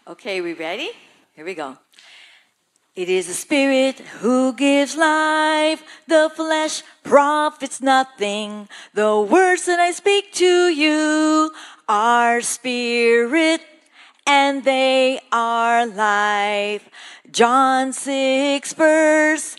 Okay, we ready? Here we go. It is the Spirit who gives life. The flesh profits nothing. The words that I speak to you are spirit and they are life. John 6 verse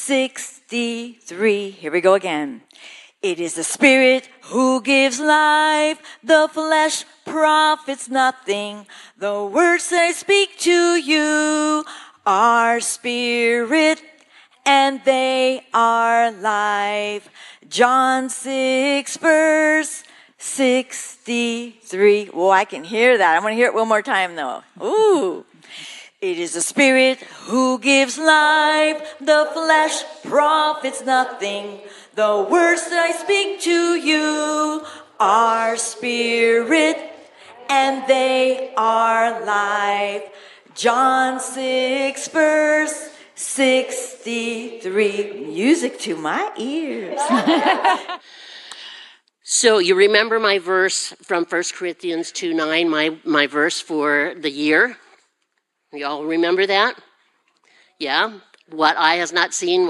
63. Here we go again. It is the Spirit who gives life. The flesh profits nothing. The words that I speak to you are spirit and they are life. John 6 verse 63. Oh, I can hear that. I'm going to hear it one more time though. Ooh. It is the Spirit who gives life. The flesh profits nothing. The words that I speak to you are spirit and they are life. John 6 verse 63. Music to my ears. So you remember my verse from 1 Corinthians 2:9, my verse for the year? You all remember that? Yeah? What eye has not seen,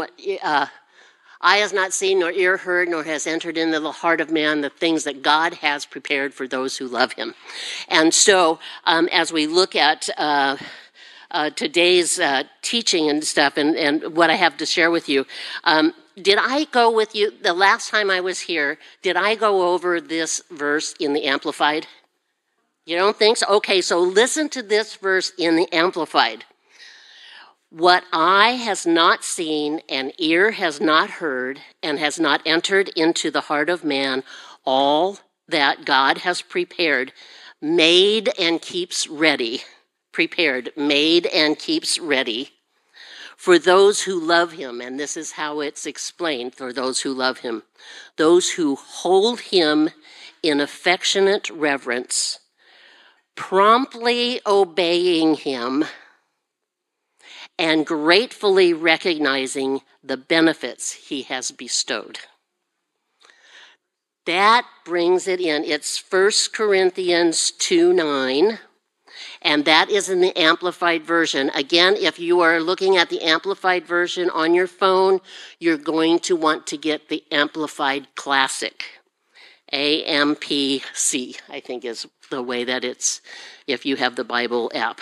nor ear heard, nor has entered into the heart of man, the things that God has prepared for those who love him. And so as we look at today's teaching and stuff and what I have to share with you, did I go with you, the last time I was here, did I go over this verse in the Amplified? You don't think so? Okay, so listen to this verse in the Amplified. What eye has not seen and ear has not heard and has not entered into the heart of man, all that God has prepared, made and keeps ready, for those who love him. And this is how it's explained, for those who love him. Those who hold him in affectionate reverence, promptly obeying him, and gratefully recognizing the benefits he has bestowed. That brings it in. It's 1 Corinthians 2:9, and that is in the Amplified Version. Again, if you are looking at the Amplified Version on your phone, you're going to want to get the Amplified Classic. AMPC, I think is the way that it's, if you have the Bible app.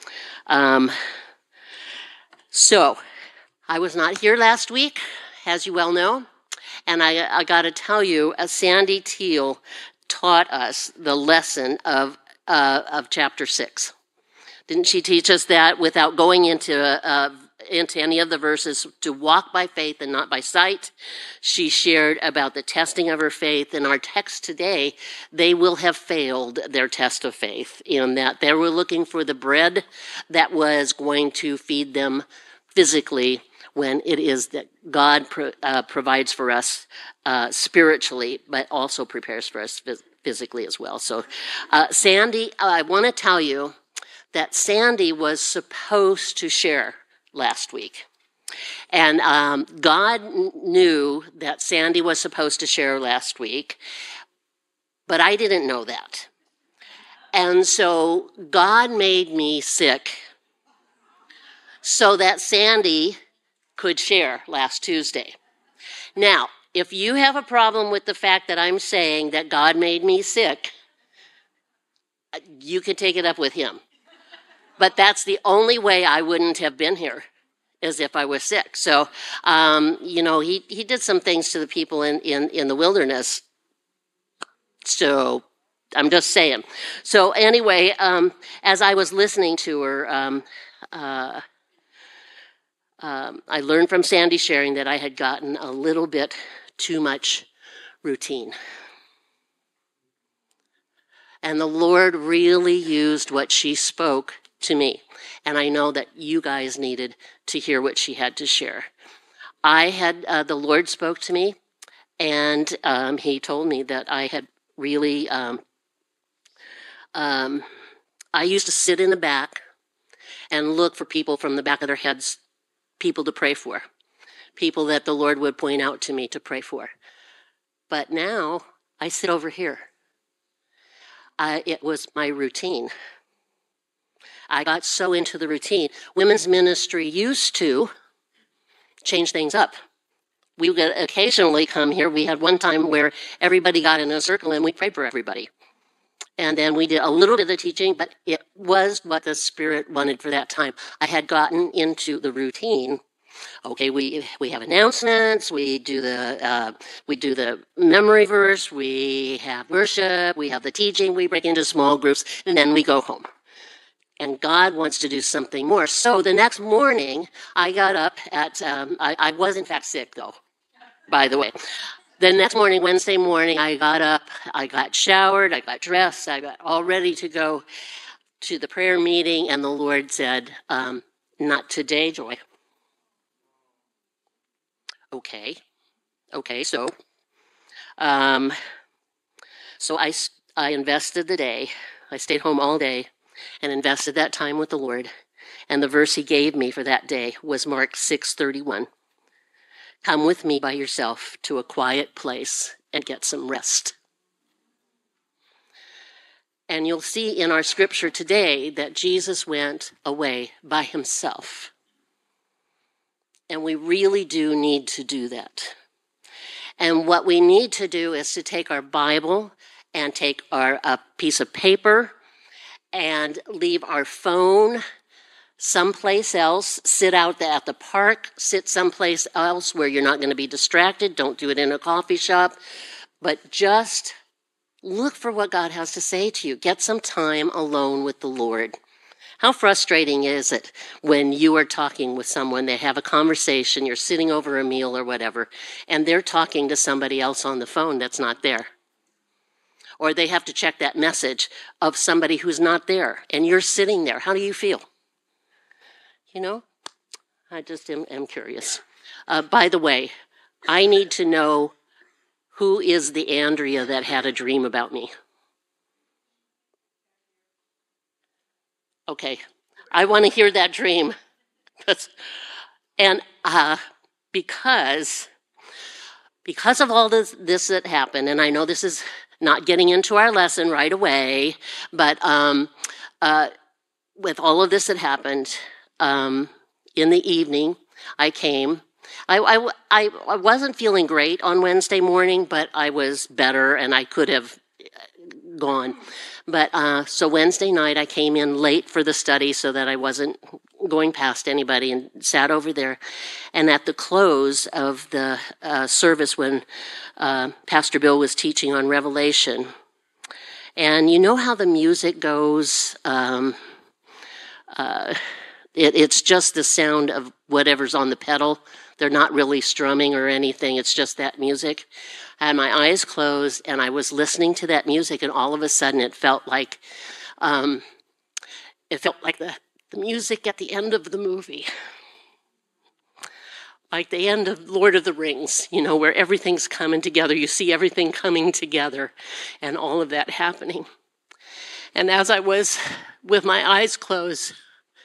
So, I was not here last week, as you well know, and I got to tell you, Sandy Teal taught us the lesson of chapter 6. Didn't she teach us that without going into any of the verses, to walk by faith and not by sight? She shared about the testing of her faith. In our text today, they will have failed their test of faith in that they were looking for the bread that was going to feed them physically, when it is that God provides for us spiritually, but also prepares for us physically as well. So Sandy, I want to tell you that Sandy was supposed to share last week. And God knew that Sandy was supposed to share last week, but I didn't know that. And so God made me sick so that Sandy could share last Tuesday. Now, if you have a problem with the fact that I'm saying that God made me sick, you can take it up with him. But that's the only way I wouldn't have been here, is if I was sick. So, he did some things to the people in the wilderness. So, I'm just saying. So anyway, as I was listening to her, I learned from Sandy sharing that I had gotten a little bit too much routine. And the Lord really used what she spoke to me. And I know that you guys needed to hear what she had to share. The Lord spoke to me, and he told me that I had really, I used to sit in the back and look for people from the back of their heads, people to pray for, people that the Lord would point out to me to pray for. But now I sit over here. It was my routine. I got so into the routine. Women's ministry used to change things up. We would occasionally come here. We had one time where everybody got in a circle and we prayed for everybody. And then we did a little bit of the teaching, but it was what the Spirit wanted for that time. I had gotten into the routine. Okay, we have announcements, we do the memory verse, we have worship, we have the teaching, we break into small groups, and then we go home. And God wants to do something more. So the next morning, I got up at, I was in fact sick though, by the way. The next morning, Wednesday morning, I got up, I got showered, I got dressed, I got all ready to go to the prayer meeting, and the Lord said, not today, Joy. Okay, so I invested the day. I stayed home all day and invested that time with the Lord. And the verse he gave me for that day was Mark 6:31. Come with me by yourself to a quiet place and get some rest. And you'll see in our scripture today that Jesus went away by himself. And we really do need to do that. And what we need to do is to take our Bible and take a piece of paper and leave our phone someplace else, sit out at the park, sit someplace else where you're not going to be distracted. Don't do it in a coffee shop, but just look for what God has to say to you. Get some time alone with the Lord. How frustrating is it when you are talking with someone, they have a conversation, you're sitting over a meal or whatever, and they're talking to somebody else on the phone that's not there. Or they have to check that message of somebody who's not there, and you're sitting there. How do you feel? You know, I just am curious. By the way, I need to know who is the Andrea that had a dream about me. Okay, I want to hear that dream. And because of all this that happened, and I know this is not getting into our lesson right away, but with all of this that happened, in the evening, I came. I wasn't feeling great on Wednesday morning, but I was better, and I could have gone. But so Wednesday night, I came in late for the study so that I wasn't going past anybody, and sat over there. And at the close of the service, when Pastor Bill was teaching on Revelation, and you know how the music goes, it's just the sound of whatever's on the pedal. They're not really strumming or anything. It's just that music. I had my eyes closed, and I was listening to that music, and all of a sudden it felt like the music at the end of the movie. Like the end of Lord of the Rings, you know, where everything's coming together. You see everything coming together and all of that happening. And as I was with my eyes closed,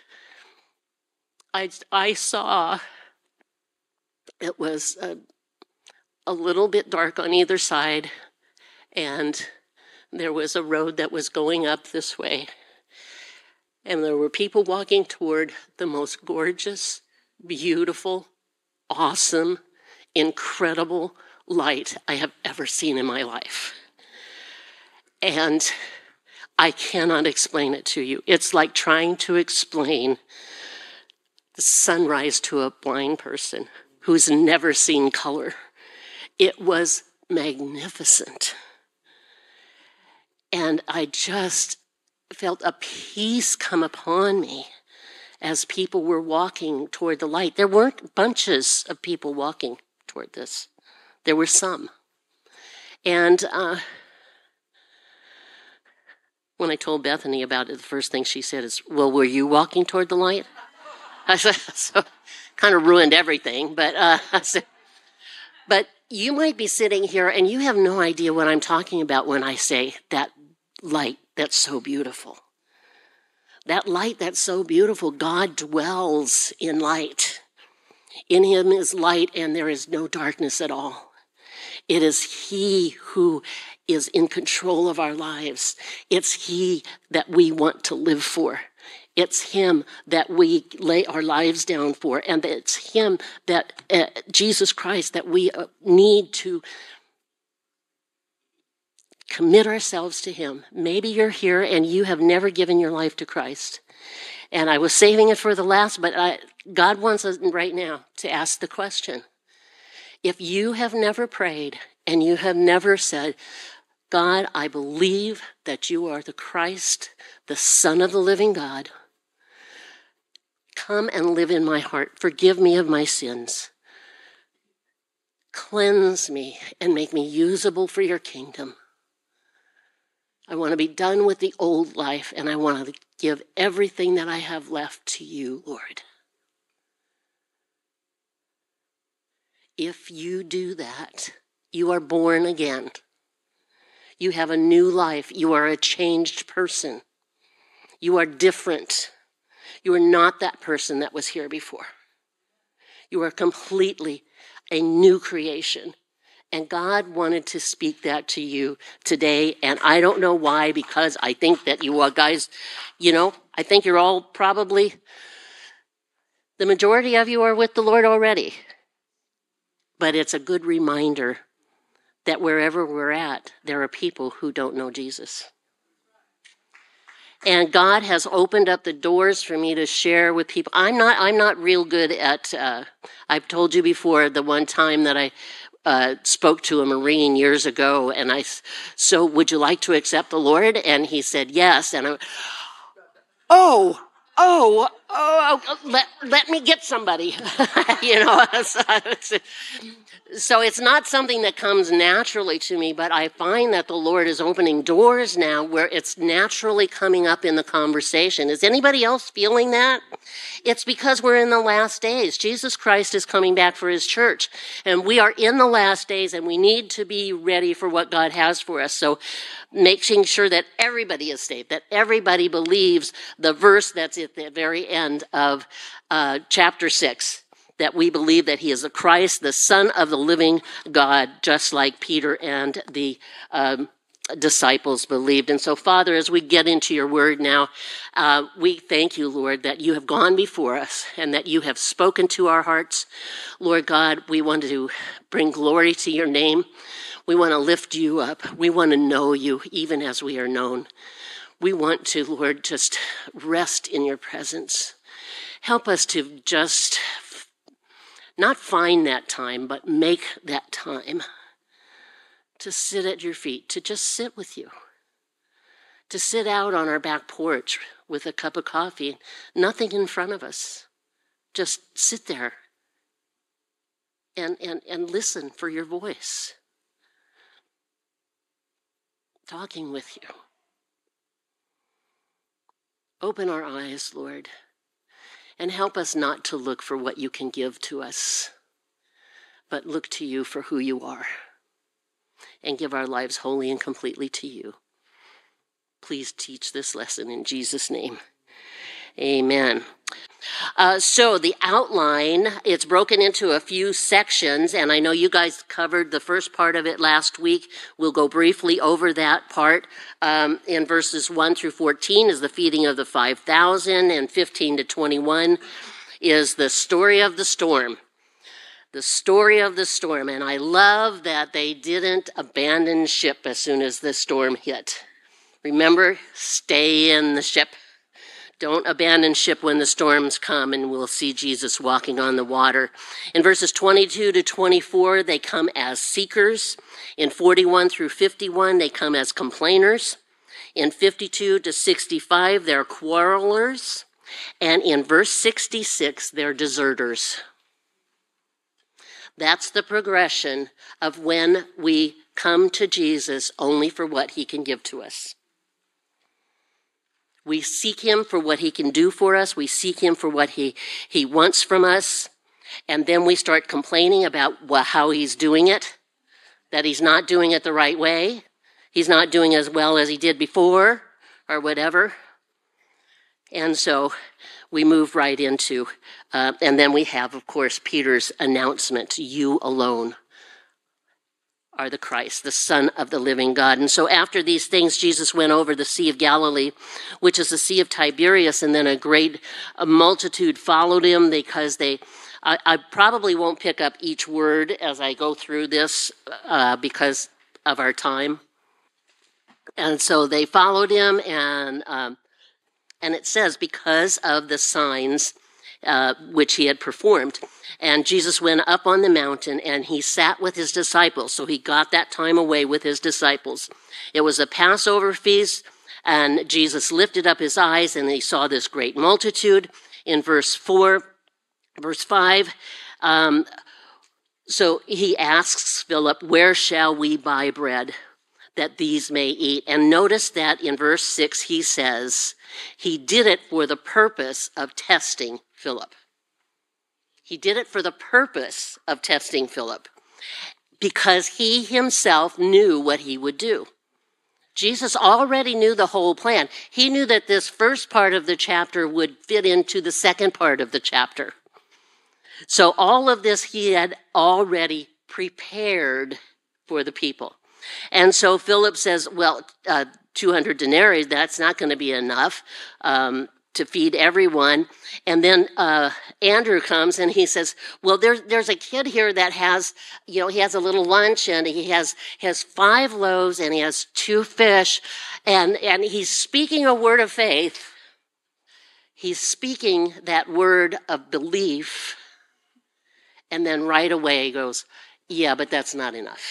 I saw it was a little bit dark on either side, and there was a road that was going up this way. And there were people walking toward the most gorgeous, beautiful, awesome, incredible light I have ever seen in my life. And I cannot explain it to you. It's like trying to explain the sunrise to a blind person who's never seen color. It was magnificent. And I just felt a peace come upon me as people were walking toward the light. There weren't bunches of people walking toward this. There were some. And when I told Bethany about it, the first thing she said is, well, were you walking toward the light? I said, so kind of ruined everything. But I said, but you might be sitting here and you have no idea what I'm talking about when I say that light that's so beautiful. That light that's so beautiful, God dwells in light. In him is light, and there is no darkness at all. It is he who is in control of our lives. It's he that we want to live for. It's him that we lay our lives down for, and it's him that, Jesus Christ, that we need to commit ourselves to him. Maybe you're here and you have never given your life to Christ. And I was saving it for the last, but God wants us right now to ask the question. If you have never prayed and you have never said, God, I believe that you are the Christ, the Son of the living God. Come and live in my heart. Forgive me of my sins. Cleanse me and make me usable for your kingdom. I want to be done with the old life, and I want to give everything that I have left to you, Lord. If you do that, you are born again. You have a new life. You are a changed person. You are different. You are not that person that was here before. You are completely a new creation. And God wanted to speak that to you today. And I don't know why, because I think that you all guys, I think you're all probably, the majority of you are with the Lord already. But it's a good reminder that wherever we're at, there are people who don't know Jesus. And God has opened up the doors for me to share with people. I'm not real good at, I've told you before, the one time that I spoke to a Marine years ago, and so would you like to accept the Lord? And he said, yes. And let me get somebody, So it's not something that comes naturally to me, but I find that the Lord is opening doors now where it's naturally coming up in the conversation. Is anybody else feeling that? It's because we're in the last days. Jesus Christ is coming back for his church, and we are in the last days, and we need to be ready for what God has for us. So making sure that everybody is saved, that everybody believes the verse that's at the very end of chapter 6. That we believe that he is the Christ, the Son of the living God, just like Peter and the disciples believed. And so, Father, as we get into your word now, we thank you, Lord, that you have gone before us and that you have spoken to our hearts. Lord God, we want to bring glory to your name. We want to lift you up. We want to know you even as we are known. We want to, Lord, just rest in your presence. Help us to just not find that time, but make that time to sit at your feet, to just sit with you, to sit out on our back porch with a cup of coffee, nothing in front of us. Just sit there and listen for your voice, talking with you. Open our eyes, Lord. And help us not to look for what you can give to us, but look to you for who you are and give our lives wholly and completely to you. Please teach this lesson in Jesus' name. Amen. So the outline, it's broken into a few sections, and I know you guys covered the first part of it last week. We'll go briefly over that part. In verses 1 through 14 is the feeding of the 5,000, and 15 to 21 is the story of the storm. The story of the storm, and I love that they didn't abandon ship as soon as the storm hit. Remember, stay in the ship. Don't abandon ship when the storms come, and we'll see Jesus walking on the water. In verses 22 to 24, they come as seekers. In 41 through 51, they come as complainers. In 52 to 65, they're quarrelers. And in verse 66, they're deserters. That's the progression of when we come to Jesus only for what he can give to us. We seek him for what he can do for us. We seek him for what he wants from us. And then we start complaining about how he's doing it, that he's not doing it the right way. He's not doing as well as he did before or whatever. And so we move right into, and then we have, of course, Peter's announcement, you alone are the Christ, the Son of the living God. And so after these things, Jesus went over the Sea of Galilee, which is the Sea of Tiberias, and then a multitude followed him because I probably won't pick up each word as I go through this because of our time. And so they followed him, and it says, because of the signs which he had performed. And Jesus went up on the mountain, and he sat with his disciples. So he got that time away with his disciples. It was a Passover feast, and Jesus lifted up his eyes, and he saw this great multitude. In verse 5, so he asks Philip, where shall we buy bread that these may eat? And notice that in verse 6, he says, he did it for the purpose of testing Philip. He did it for the purpose of testing Philip because he himself knew what he would do. Jesus already knew the whole plan. He knew that this first part of the chapter would fit into the second part of the chapter. So all of this he had already prepared for the people. And so Philip says, well, 200 denarii, that's not going to be enough to feed everyone. And then Andrew comes and he says, well, there's a kid here that has, he has a little lunch, and he has 5 loaves and he has 2 fish. And he's speaking a word of faith. He's speaking that word of belief. And then right away he goes, yeah, but that's not enough.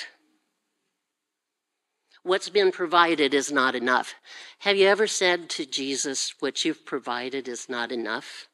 What's been provided is not enough. Have you ever said to Jesus, what you've provided is not enough?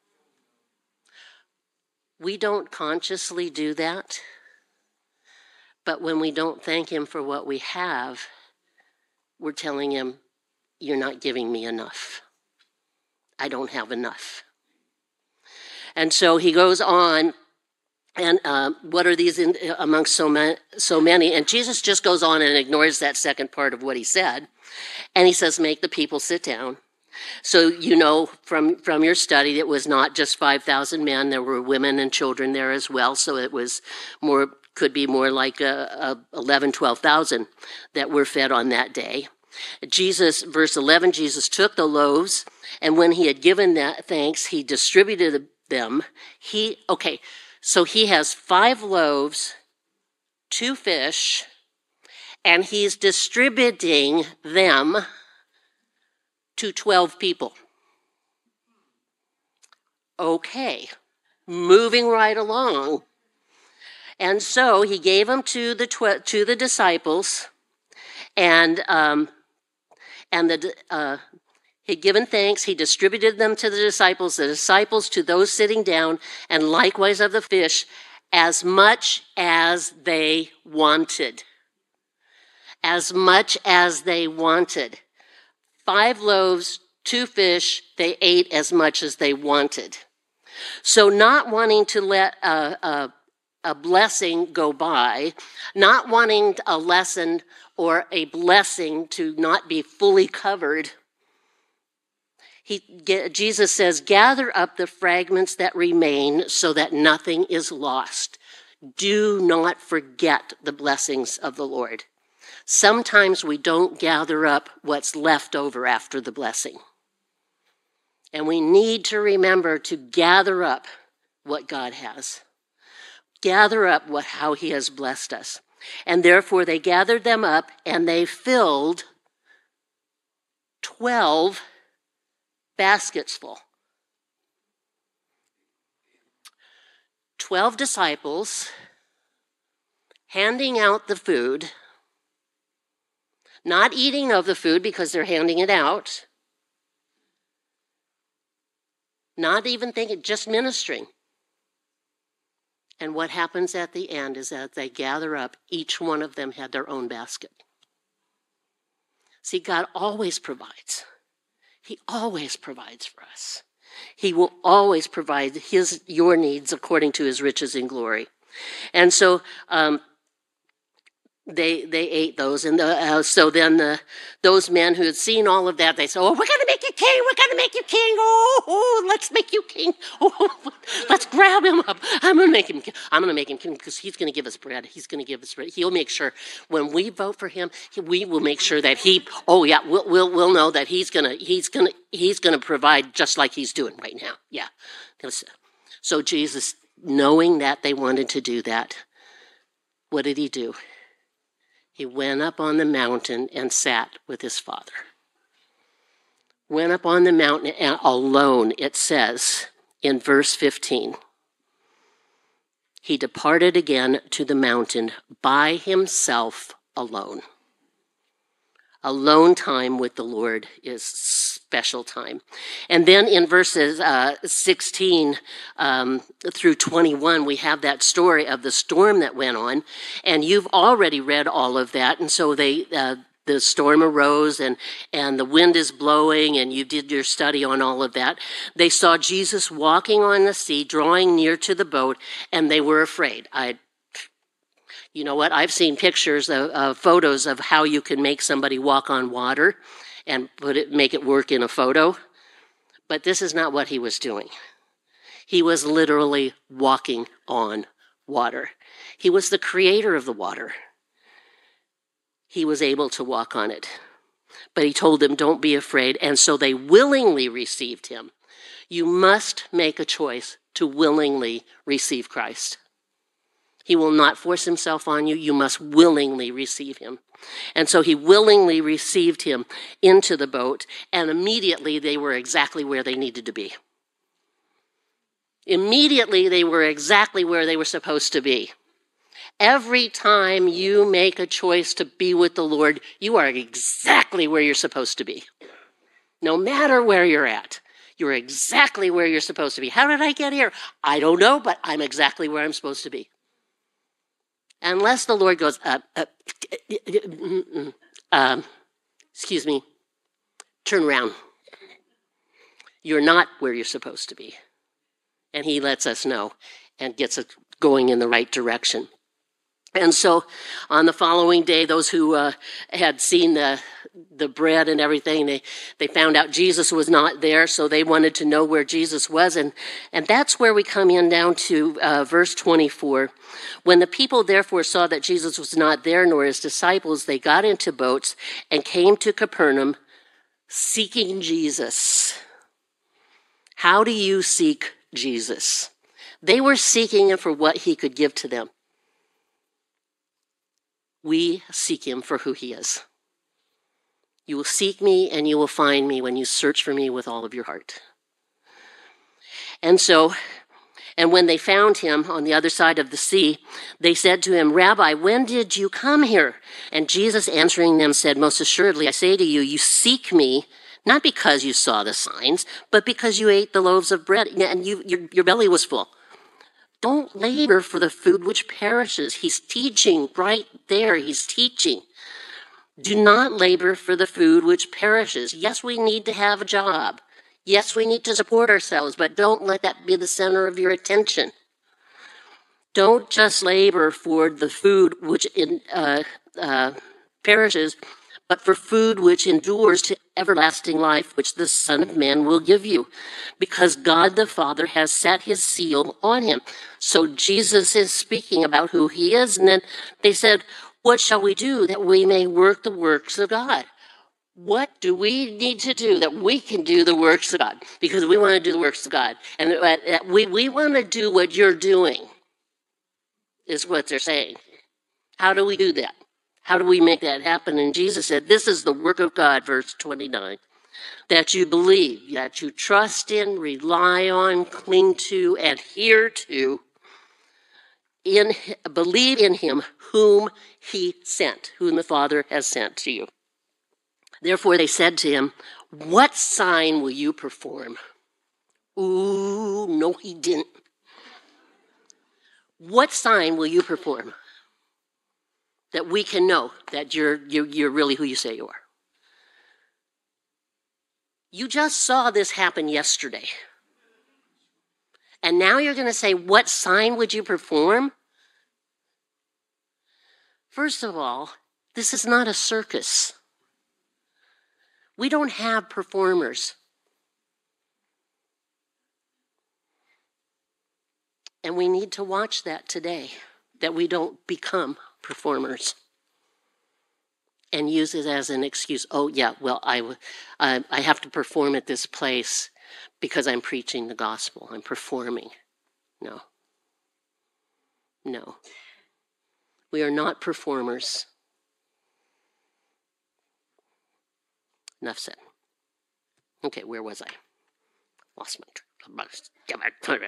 We don't consciously do that. But when we don't thank him for what we have, we're telling him, you're not giving me enough. I don't have enough. And so he goes on, and what are these amongst so many? And Jesus just goes on and ignores that second part of what he said. And he says, make the people sit down. So you know from your study, it was not just 5,000 men. There were women and children there as well. So it was could be more like 11, 12,000 that were fed on that day. Verse 11, Jesus took the loaves, and when he had given that thanks, he distributed them. So he has 5 loaves, 2 fish, and he's distributing them to 12 people. Okay, moving right along. And so he gave them to the disciples, and he'd given thanks. He distributed them to the disciples to those sitting down, and likewise of the fish, as much as they wanted. As much as they wanted. 5 loaves, 2 fish, they ate as much as they wanted. So not wanting to let a blessing go by, not wanting a lesson or a blessing to not be fully covered, Jesus says, gather up the fragments that remain so that nothing is lost. Do not forget the blessings of the Lord. Sometimes we don't gather up what's left over after the blessing. And we need to remember to gather up what God has. Gather up how he has blessed us. And therefore they gathered them up, and they filled 12 baskets full. 12 disciples handing out the food, not eating of the food because they're handing it out, not even thinking, just ministering. And what happens at the end is that they gather up, each one of them had their own basket. See, God always provides. He always provides for us. He will always provide your needs according to his riches in glory. And so they ate those, and so then those men who had seen all of that, they said, "Oh, we're going to make you king. We're going to make you king. Oh, let's make you king. Oh, let's grab him up. I'm going to make him king. I'm going to make him king because he's going to give us bread. He's going to give us bread. He'll make sure when we vote for him, we will make sure that he. Oh yeah, we'll know that he's going to provide just like he's doing right now. Yeah." So Jesus, knowing that they wanted to do that, what did he do? He went up on the mountain and sat with his Father. Went up on the mountain alone, it says in verse 15. He departed again to the mountain by himself alone. Alone time with the Lord is special time. And then in verses 16 through 21, we have that story of the storm that went on. And you've already read all of that. And so the storm arose and the wind is blowing, and you did your study on all of that. They saw Jesus walking on the sea, drawing near to the boat, and they were afraid. You know what? I've seen pictures of photos of how you can make somebody walk on water and make it work in a photo. But this is not what he was doing. He was literally walking on water. He was the creator of the water. He was able to walk on it. But he told them, don't be afraid. And so they willingly received him. You must make a choice to willingly receive Christ. He will not force himself on you. You must willingly receive him. And so he willingly received him into the boat, and immediately they were exactly where they needed to be. Immediately they were exactly where they were supposed to be. Every time you make a choice to be with the Lord, you are exactly where you're supposed to be. No matter where you're at, you're exactly where you're supposed to be. How did I get here? I don't know, but I'm exactly where I'm supposed to be. Unless the Lord goes, excuse me, turn around. You're not where you're supposed to be. And he lets us know and gets us going in the right direction. And so on the following day, those who had seen the bread and everything, they found out Jesus was not there, so they wanted to know where Jesus was. And that's where we come in down to verse 24. When the people therefore saw that Jesus was not there, nor his disciples, they got into boats and came to Capernaum seeking Jesus. How do you seek Jesus? They were seeking him for what he could give to them. We seek him for who he is. You will seek me and you will find me when you search for me with all of your heart. And when they found him on the other side of the sea, they said to him, Rabbi, when did you come here? And Jesus answering them said, most assuredly, I say to you, you seek me, not because you saw the signs, but because you ate the loaves of bread and your belly was full. Don't labor for the food which perishes. He's teaching right there. He's teaching. Do not labor for the food which perishes. Yes, we need to have a job. Yes, we need to support ourselves, but don't let that be the center of your attention. Don't just labor for the food which perishes, but for food which endures to everlasting life, which the Son of Man will give you, because God the Father has set his seal on him. So Jesus is speaking about who he is, and then they said, what shall we do that we may work the works of God? What do we need to do that we can do the works of God? Because we want to do the works of God. And we want to do what you're doing, is what they're saying. How do we do that? How do we make that happen? And Jesus said, this is the work of God, verse 29, that you believe, that you trust in, rely on, cling to, adhere to, believe in him whom he sent, whom the Father has sent to you. Therefore they said to him, what sign will you perform? Ooh, no, he didn't. What sign will you perform that we can know that you're really who you say you are? You just saw this happen yesterday. And now you're going to say, what sign would you perform? First of all, this is not a circus. We don't have performers. And we need to watch that today, that we don't become performers and use it as an excuse. Oh, yeah, well, I have to perform at this place because I'm preaching the gospel. I'm performing. No. No. We are not performers. Enough said. Okay, where was I? Lost my train.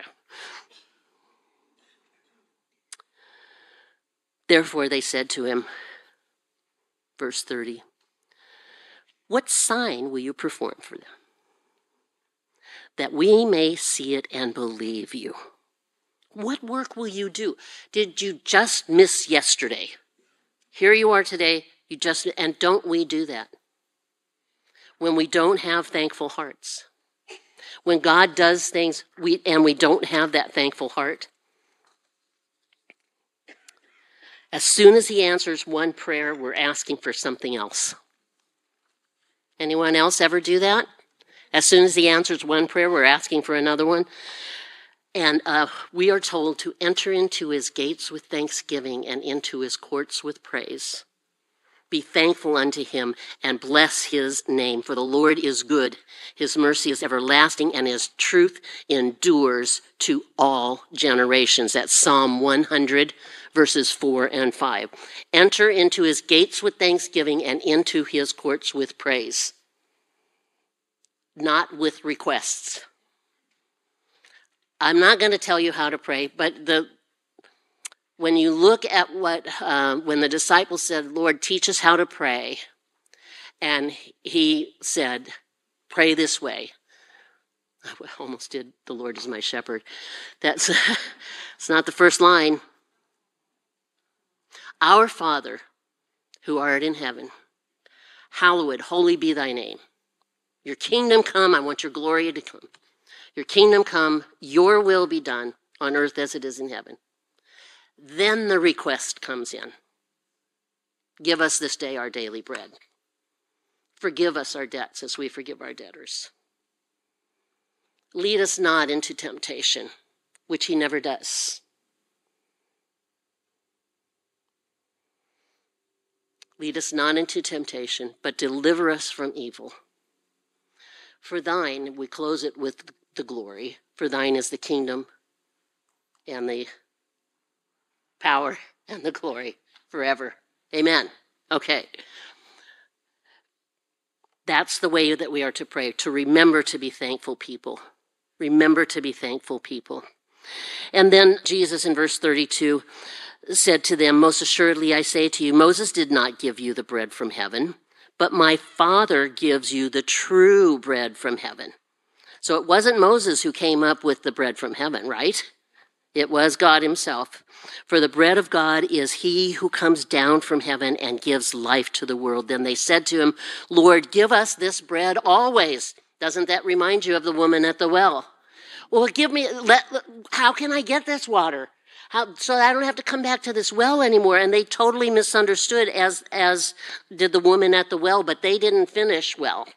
Therefore they said to him, verse 30, what sign will you perform for them, that we may see it and believe you? What work will you do? Did you just miss yesterday? Here you are today, and don't we do that? When we don't have thankful hearts. When God does things, we don't have that thankful heart. As soon as he answers one prayer, we're asking for something else. Anyone else ever do that? As soon as he answers one prayer, we're asking for another one. And we are told to enter into his gates with thanksgiving and into his courts with praise. Be thankful unto him and bless his name, for the Lord is good. His mercy is everlasting, and his truth endures to all generations. That's Psalm 100, verses 4 and 5. Enter into his gates with thanksgiving and into his courts with praise. Not with requests. I'm not going to tell you how to pray, but when you look at when the disciples said, Lord, teach us how to pray, and he said, pray this way. I almost did, the Lord is my shepherd. It's not the first line. Our Father, who art in heaven, hallowed, holy be thy name. Your kingdom come, I want your glory to come. Your kingdom come, your will be done on earth as it is in heaven. Then the request comes in. Give us this day our daily bread. Forgive us our debts as we forgive our debtors. Lead us not into temptation, which he never does. Lead us not into temptation, but deliver us from evil. For thine, we close it with the glory, for thine is the kingdom and the power and the glory forever. Amen. Okay. That's the way that we are to pray, to remember to be thankful people. Remember to be thankful people. And then Jesus in verse 32 said to them, most assuredly I say to you, Moses did not give you the bread from heaven, but my Father gives you the true bread from heaven. So it wasn't Moses who came up with the bread from heaven, right? It was God himself. For the bread of God is he who comes down from heaven and gives life to the world. Then they said to him, Lord, give us this bread always. Doesn't that remind you of the woman at the well? Well, how can I get this water? So I don't have to come back to this well anymore. And they totally misunderstood, as did the woman at the well, but they didn't finish well,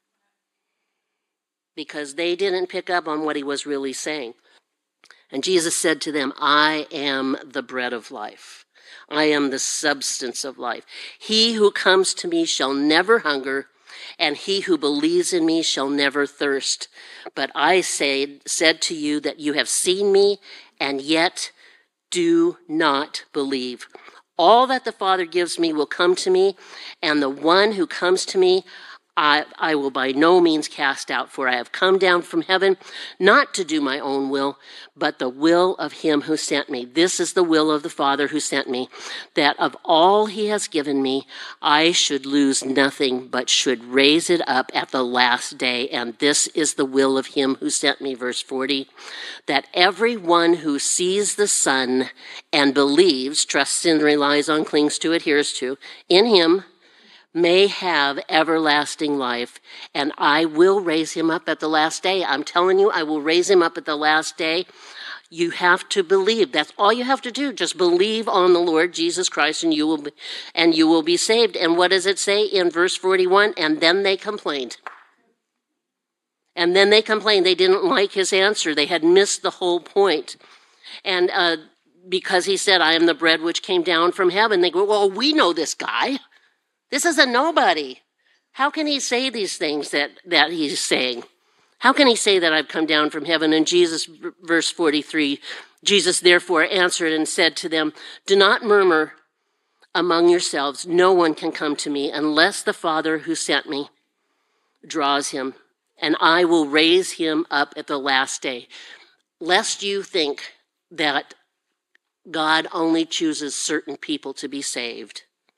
because they didn't pick up on what he was really saying. And Jesus said to them, I am the bread of life. I am the substance of life. He who comes to me shall never hunger, and he who believes in me shall never thirst. But I said to you that you have seen me, and yet do not believe. All that the Father gives me will come to me, and the one who comes to me I will by no means cast out, for I have come down from heaven not to do my own will, but the will of him who sent me. This is the will of the Father who sent me, that of all he has given me, I should lose nothing, but should raise it up at the last day. And this is the will of him who sent me, verse 40, that everyone who sees the Son and believes, trusts and relies on, clings to, adheres to, in him, may have everlasting life, and I will raise him up at the last day. I'm telling you, I will raise him up at the last day. You have to believe. That's all you have to do. Just believe on the Lord Jesus Christ and you will be saved. And what does it say in verse 41? And then they complained. And then they complained. They didn't like his answer. They had missed the whole point. And because he said, I am the bread which came down from heaven, they go, well, we know this guy. This is a nobody. How can he say these things that he's saying? How can he say that I've come down from heaven? And Jesus, verse 43, Jesus therefore answered and said to them, do not murmur among yourselves. No one can come to me unless the Father who sent me draws him, and I will raise him up at the last day. Lest you think that God only chooses certain people to be saved.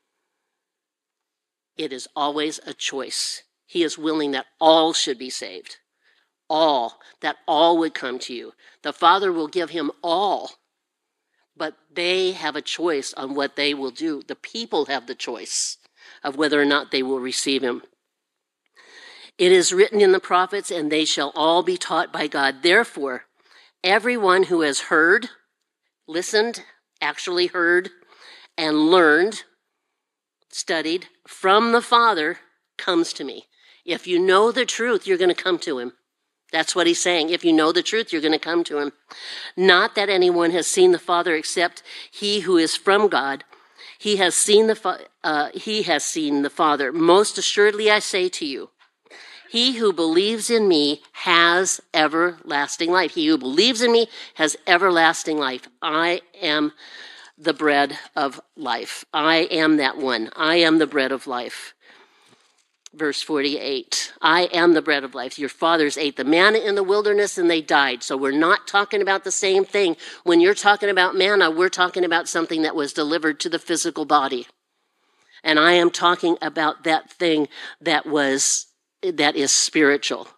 It is always a choice. He is willing that all should be saved. All, that all would come to you. The Father will give him all, but they have a choice on what they will do. The people have the choice of whether or not they will receive him. It is written in the prophets, and they shall all be taught by God. Therefore, everyone who has heard, listened, actually heard, and learned, studied from the Father comes to me. If you know the truth, you're going to come to him. That's what he's saying. If you know the truth, you're going to come to him. Not that anyone has seen the Father except he who is from God. He has seen the Father. Most assuredly, I say to you, he who believes in me has everlasting life. He who believes in me has everlasting life. I am the bread of life. I am that one. I am the bread of life. Verse 48, I am the bread of life. Your fathers ate the manna in the wilderness and they died. So we're not talking about the same thing. When you're talking about manna, we're talking about something that was delivered to the physical body. And I am talking about that thing that is spiritual.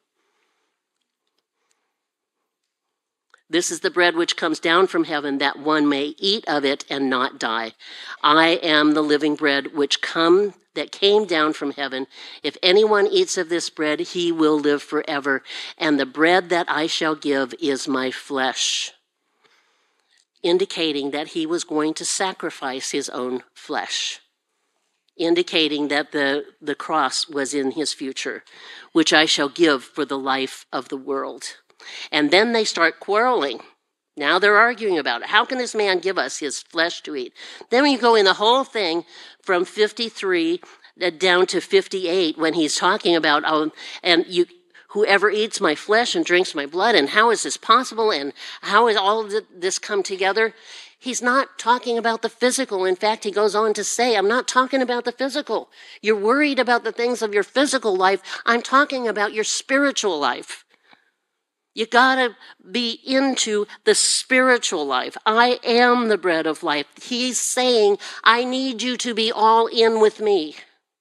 This is the bread which comes down from heaven, that one may eat of it and not die. I am the living bread that came down from heaven. If anyone eats of this bread, he will live forever. And the bread that I shall give is my flesh. Indicating that he was going to sacrifice his own flesh. Indicating that the cross was in his future, which I shall give for the life of the world. And then they start quarreling. Now they're arguing about it. How can this man give us his flesh to eat? Then when you go in the whole thing from 53 down to 58, when he's talking about, whoever eats my flesh and drinks my blood, and how is this possible, and how is all of this come together? He's not talking about the physical. In fact, he goes on to say, I'm not talking about the physical. You're worried about the things of your physical life. I'm talking about your spiritual life. You gotta be into the spiritual life. I am the bread of life. He's saying, I need you to be all in with me.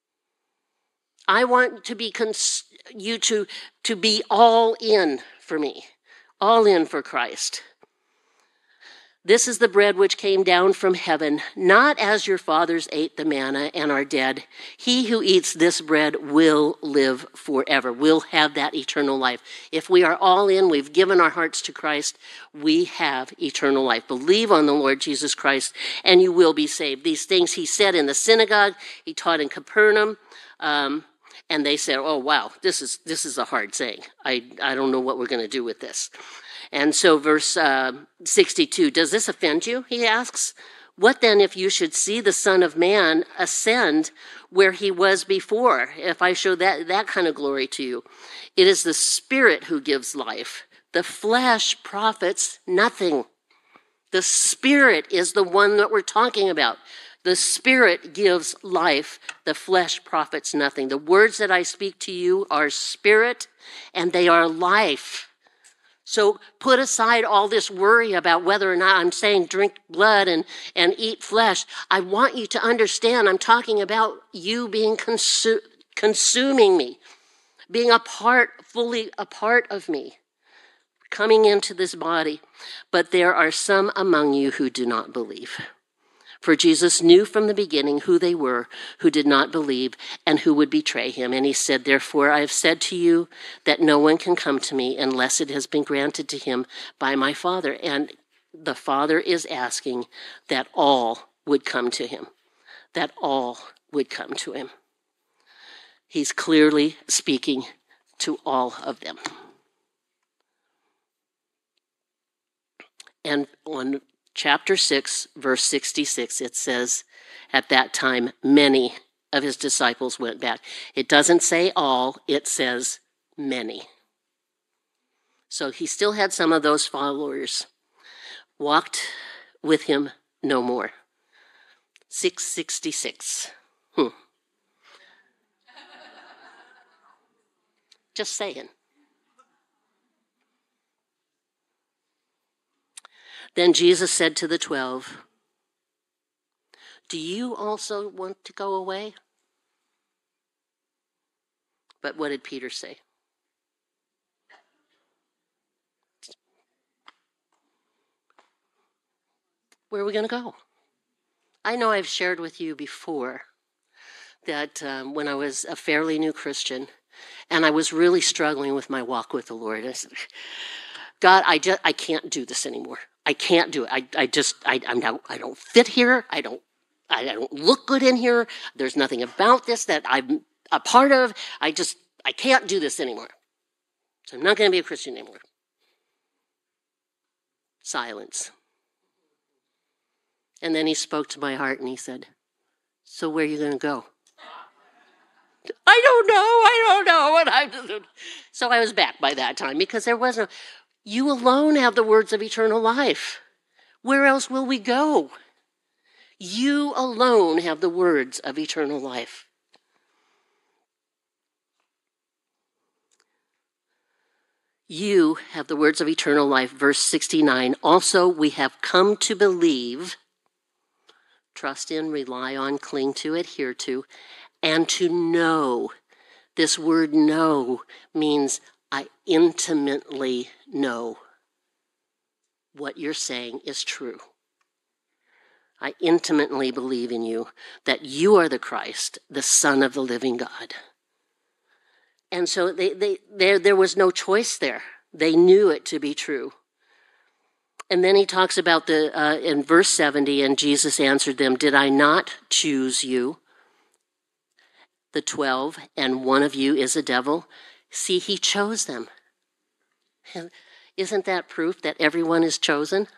I want to be you to be all in for me, all in for Christ. This is the bread which came down from heaven, not as your fathers ate the manna and are dead. He who eats this bread will live forever, will have that eternal life. If we are all in, we've given our hearts to Christ, we have eternal life. Believe on the Lord Jesus Christ, and you will be saved. These things he said in the synagogue, he taught in Capernaum, and they said, oh, wow, this is a hard saying. I don't know what we're going to do with this. And so verse 62, does this offend you, he asks? What then if you should see the Son of Man ascend where he was before, if I show that kind of glory to you? It is the Spirit who gives life. The flesh profits nothing. The Spirit is the one that we're talking about. The Spirit gives life. The flesh profits nothing. The words that I speak to you are spirit and they are life. So put aside all this worry about whether or not I'm saying drink blood and eat flesh. I want you to understand I'm talking about you being consuming me, being fully a part of me, coming into this body. But there are some among you who do not believe. For Jesus knew from the beginning who they were who did not believe and who would betray him. And he said, therefore, I have said to you that no one can come to me unless it has been granted to him by my Father. And the Father is asking that all would come to him, that all would come to him. He's clearly speaking to all of them. And on chapter 6, verse 66, it says, at that time, many of his disciples went back. It doesn't say all, it says many. So he still had some of those followers. Walked with him no more. 666. Just saying. Then Jesus said to the 12, do you also want to go away? But what did Peter say? Where are we going to go? I know I've shared with you before that when I was a fairly new Christian and I was really struggling with my walk with the Lord, I said, God, I can't do this anymore. I can't do it. I don't fit here. I don't look good in here. There's nothing about this that I'm a part of. I can't do this anymore. So I'm not going to be a Christian anymore. Silence. And then he spoke to my heart and he said, so where are you going to go? I don't know. So I was back by that time because there was no, you alone have the words of eternal life. Where else will we go? You alone have the words of eternal life. You have the words of eternal life. Verse 69, also we have come to believe, trust in, rely on, cling to, adhere to, and to know. This word know means I intimately know what you're saying is true. I intimately believe in you, that you are the Christ, the Son of the living God. And so there was no choice there. They knew it to be true. And then he talks about in verse 70, and Jesus answered them, did I not choose you, the 12, and one of you is a devil? See, he chose them. Isn't that proof that everyone is chosen?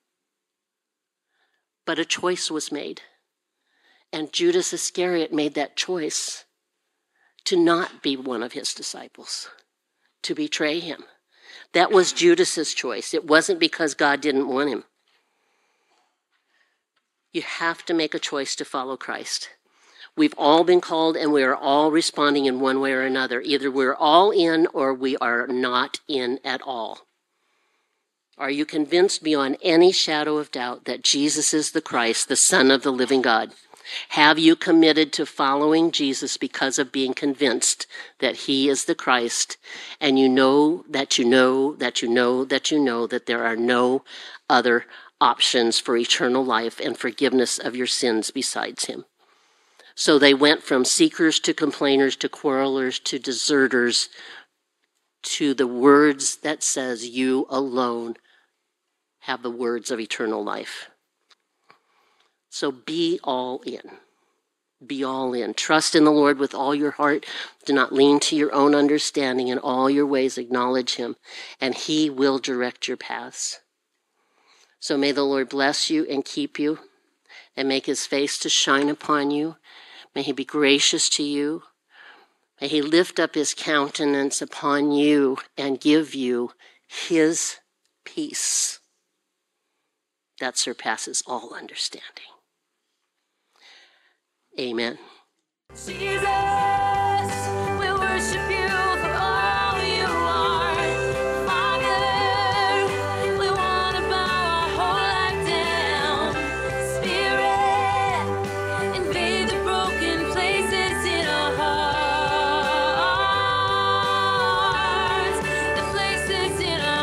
But a choice was made. And Judas Iscariot made that choice to not be one of his disciples, to betray him. That was Judas's choice. It wasn't because God didn't want him. You have to make a choice to follow Christ. We've all been called and we are all responding in one way or another. Either we're all in or we are not in at all. Are you convinced beyond any shadow of doubt that Jesus is the Christ, the Son of the living God? Have you committed to following Jesus because of being convinced that he is the Christ, and you know that you know that you know that you know that there are no other options for eternal life and forgiveness of your sins besides him? So they went from seekers to complainers to quarrelers to deserters to the words that says you alone have the words of eternal life. So be all in. Be all in. Trust in the Lord with all your heart. Do not lean to your own understanding. In all your ways acknowledge him, and he will direct your paths. So may the Lord bless you and keep you, and make his face to shine upon you. May he be gracious to you. May he lift up his countenance upon you and give you his peace that surpasses all understanding. Amen. Jesus, we worship you for all you are. Father, we want to bow our whole life down. Spirit, invade the broken places in our hearts. The places in our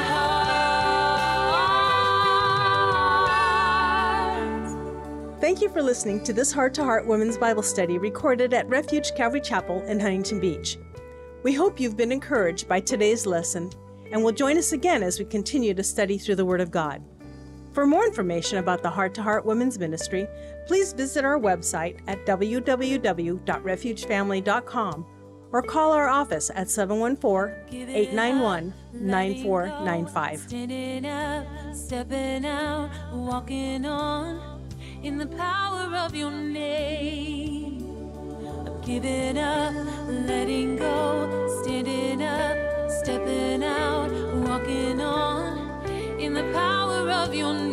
hearts. Thank you for listening to this Heart to Heart Women's Bible Study recorded at Refuge Calvary Chapel in Huntington Beach. We hope you've been encouraged by today's lesson and will join us again as we continue to study through the Word of God. For more information about the Heart to Heart Women's Ministry, please visit our website at www.refugefamily.com or call our office at 714-891-9495. Standing up, stepping out, walking on in the power of your name. I'm giving up, letting go, standing up, stepping out, walking on in the power of your name.